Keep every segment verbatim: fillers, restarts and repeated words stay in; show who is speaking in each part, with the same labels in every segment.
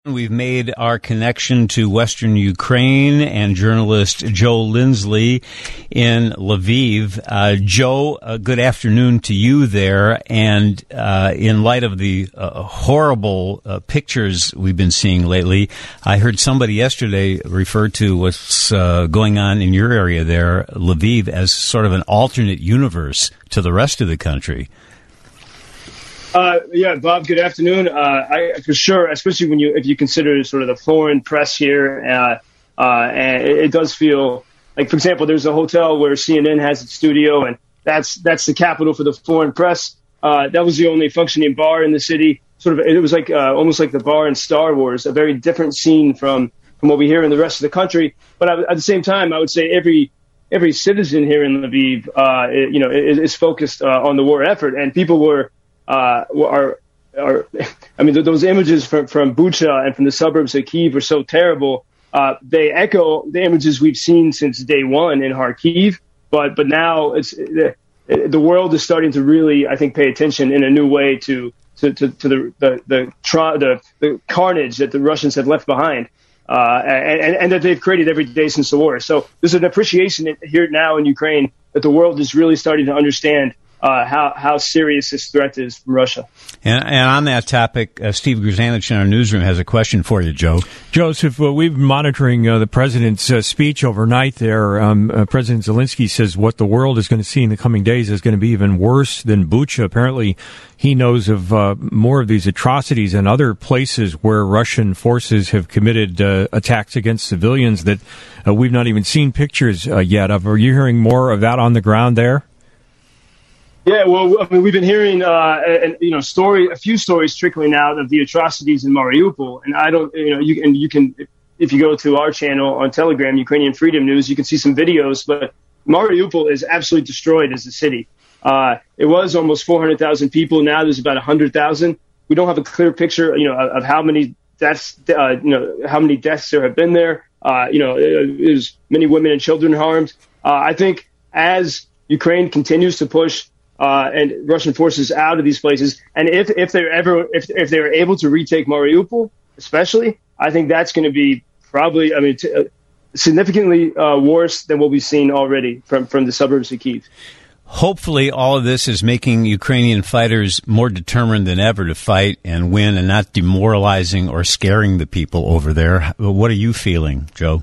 Speaker 1: We've made our connection to Western Ukraine and journalist Joe Lindsley in Lviv. Uh, Joe, uh, good afternoon to you there. And uh, in light of the uh, horrible uh, pictures we've been seeing lately, I heard somebody yesterday refer to what's uh, going on in your area there, Lviv, as sort of an alternate universe to the rest of the country.
Speaker 2: Uh, yeah, Bob, good afternoon. Uh, I, for sure, especially when you, if you consider sort of the foreign press here, uh, uh, and it, it does feel like, for example, there's a hotel where C N N has its studio, and that's, that's the capital for the foreign press. Uh, that was the only functioning bar in the city. Sort of, it was like, uh, almost like the bar in Star Wars, a very different scene from, from what we hear in the rest of the country. But I, at the same time, I would say every, every citizen here in Lviv, uh, it, you know, is, is focused, uh, on the war effort, and people were, Uh, are, are, I mean, those images from, from Bucha and from the suburbs of Kyiv are so terrible. Uh, they echo the images we've seen since day one in Kharkiv, but, but now it's, the, the world is starting to really, I think, pay attention in a new way to, to, to, to the, the, the, tra- the, the carnage that the Russians have left behind, uh, and, and that they've created every day since the war. So there's an appreciation here now in Ukraine that the world is really starting to understand Uh, how, how serious this threat is from Russia.
Speaker 1: And, and on that topic, uh, Steve Grzanich in our newsroom has a question for you, Joe.
Speaker 3: Joseph, uh, we've been monitoring uh, the president's uh, speech overnight there. Um, uh, President Zelensky says what the world is going to see in the coming days is going to be even worse than Bucha. Apparently, he knows of uh, more of these atrocities and other places where Russian forces have committed uh, attacks against civilians that uh, we've not even seen pictures uh, yet of. Are you hearing more of that on the ground there?
Speaker 2: Yeah, well, I mean, we've been hearing, uh, and, you know, story, a few stories trickling out of the atrocities in Mariupol. And I don't, you know, you and you can, if you go to our channel on Telegram, Ukrainian Freedom News, you can see some videos, but Mariupol is absolutely destroyed as a city. Uh, it was almost four hundred thousand people. Now there's about one hundred thousand. We don't have a clear picture, you know, of, of how many deaths, uh, you know, how many deaths there have been there. Uh, you know, there's many women and children harmed. Uh, I think as Ukraine continues to push Uh, and Russian forces out of these places, and if if they're ever if if they're able to retake Mariupol, especially, I think that's going to be probably, I mean, t- uh, significantly uh, worse than what we've seen already from from the suburbs of Kyiv.
Speaker 1: Hopefully, all of this is making Ukrainian fighters more determined than ever to fight and win, and not demoralizing or scaring the people over there. What are you feeling, Joe?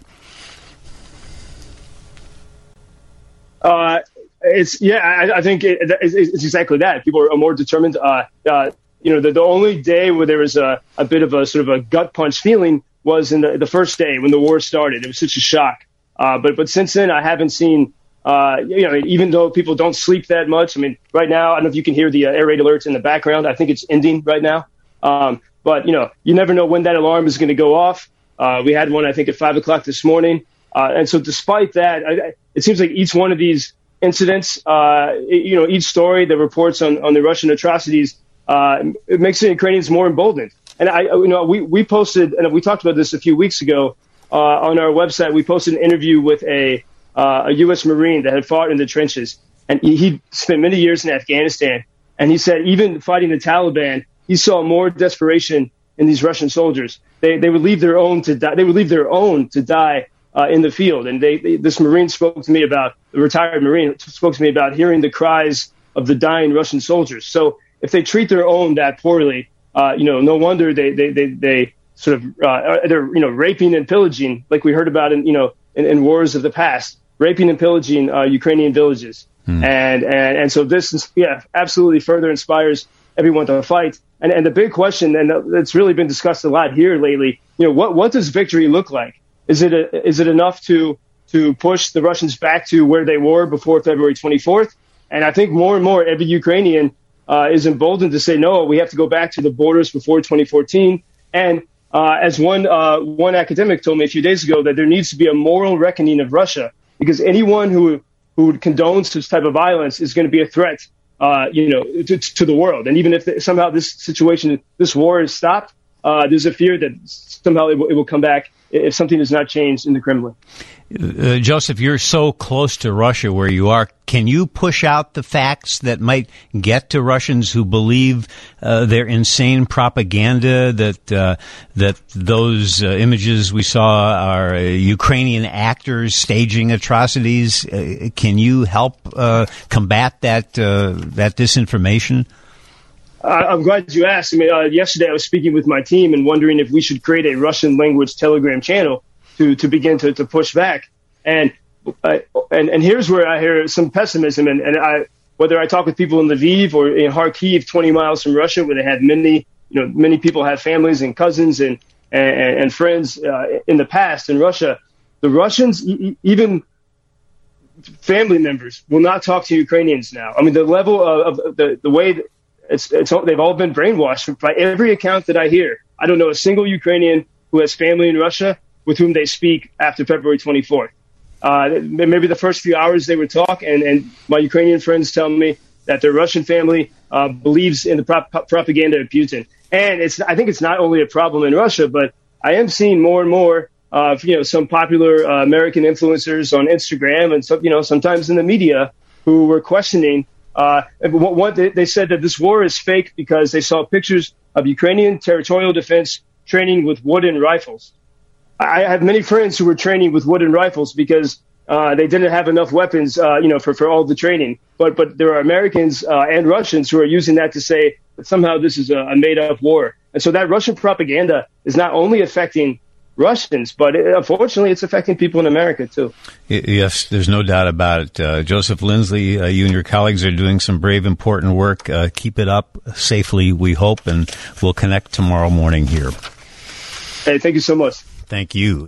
Speaker 2: Uh. It's yeah, I, I think it, it's, it's exactly that. People are more determined. Uh, uh, you know, the, the only day where there was a, a bit of a sort of a gut punch feeling was in the, the first day when the war started. It was such a shock. Uh, but but since then, I haven't seen. Uh, you know, even though people don't sleep that much. I mean, right now, I don't know if you can hear the uh, air raid alerts in the background. I think it's ending right now. Um, but you know, you never know when that alarm is going to go off. Uh, we had one, I think, at five o'clock this morning. Uh, and so, despite that, I, it seems like each one of these incidents, uh, you know, each story that reports on, on the Russian atrocities, uh, it makes the Ukrainians more emboldened. And I, you know, we, we posted, and we talked about this a few weeks ago, uh, on our website. We posted an interview with a, uh, a U S Marine that had fought in the trenches, and he, he spent many years in Afghanistan. And he said, even fighting the Taliban, he saw more desperation in these Russian soldiers. They, they would leave their own to die. They would leave their own to die. Uh, in the field. And they, they, this Marine spoke to me about, the retired Marine spoke to me about hearing the cries of the dying Russian soldiers. So if they treat their own that poorly, uh, you know, no wonder they, they, they, they sort of, uh, they're, you know, raping and pillaging, like we heard about in, you know, in, in wars of the past, raping and pillaging uh, Ukrainian villages. Hmm. And, and, and so this is, yeah, absolutely further inspires everyone to fight. And, and the big question, and it's really been discussed a lot here lately, you know, what, what does victory look like? Is it a, is it enough to to push the Russians back to where they were before February twenty-fourth? And I think more and more every Ukrainian uh, is emboldened to say, no, we have to go back to the borders before twenty fourteen. And uh, as one uh, one academic told me a few days ago, that there needs to be a moral reckoning of Russia, because anyone who who condones this type of violence is going to be a threat, uh, you know, to, to the world. And even if somehow this situation, this war is stopped, uh, there's a fear that somehow it will, it will come back if something is not changed in the Kremlin.
Speaker 1: Uh, Joseph, you're so close to Russia where you are. Can you push out the facts that might get to Russians who believe uh, their insane propaganda that uh, that those uh, images we saw are uh, Ukrainian actors staging atrocities? Uh, can you help uh, combat that uh, that disinformation?
Speaker 2: I'm glad you asked. I mean, uh, yesterday I was speaking with my team and wondering if we should create a Russian language Telegram channel to, to begin to, to push back. And, uh, and, and here's where I hear some pessimism. And, and I, whether I talk with people in Lviv or in Kharkiv, twenty miles from Russia, where they have many, you know, many people have families and cousins and, and, and friends, uh, in the past in Russia, the Russians, e- even family members will not talk to Ukrainians now. I mean, the level of, of the, the way that It's, it's, they've all been brainwashed by every account that I hear. I don't know a single Ukrainian who has family in Russia with whom they speak after February twenty-fourth. Uh, maybe the first few hours they would talk, and, and my Ukrainian friends tell me that their Russian family uh, believes in the prop- propaganda of Putin. And it's, I think it's not only a problem in Russia, but I am seeing more and more of, you know, some popular uh, American influencers on Instagram and, so, you know, sometimes in the media who were questioning Uh, what, they, they said that this war is fake because they saw pictures of Ukrainian territorial defense training with wooden rifles. I have many friends who were training with wooden rifles because uh, they didn't have enough weapons, uh, you know, for, for all the training. But but there are Americans uh, and Russians who are using that to say that somehow this is a, a made-up war. And so that Russian propaganda is not only affecting Russians, but it, unfortunately, it's affecting people in America, too.
Speaker 1: Yes, there's no doubt about it. Uh, Joseph Lindsley, uh, you and your colleagues are doing some brave, important work. Uh, keep it up safely, we hope, and we'll connect tomorrow morning here.
Speaker 2: Hey, thank you so much.
Speaker 1: Thank you.